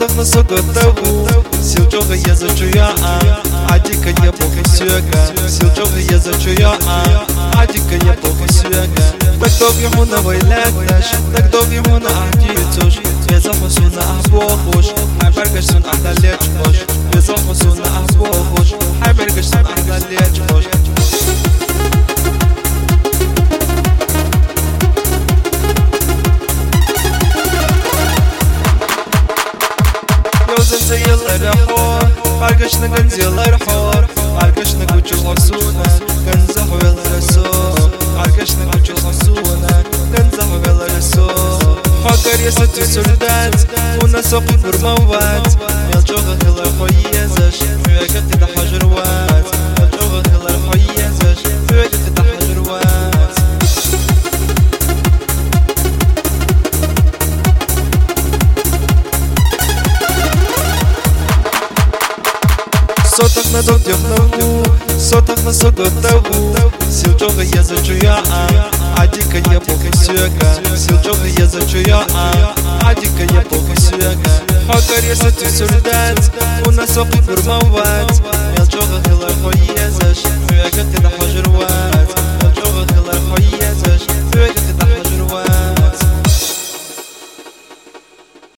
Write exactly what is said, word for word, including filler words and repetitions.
صوتك نصق التو سيل جوغ يزجويا عادي كي يبوغ سيوغا سيل جوغ يزجويا عادي كي يبوغ سيوغا تكتوب يمونا ويلاكتاش تكتوب يمونا عديتوش يزحسونا أحبوغوش حيبرقش سن أحلى ليتشوش يزحسونا أحبوغوش حيبرقش سن أحلى ليتشوش يلا رحور عرقشنا قنزيلا رحور عرقشنا قوتش الحسونة قنزحو يلا رسول عرقشنا قوتش الحسونة قنزحو يلا رسول حقر يستو سردات ونسوقي برموات يلجوغ يلا رحويزش فيوغت دا حجروات يلجوغ يلا رحويزش فيوغت دا حجروات صوتك نزوت يغنو صوتك نسوق التو سيل جوغ يزجويا عادي كي يبوغ سيوغا سيل جوغ يزجويا عادي كي يبوغ سيوغا حقر يستو سردات ونسوقي برموات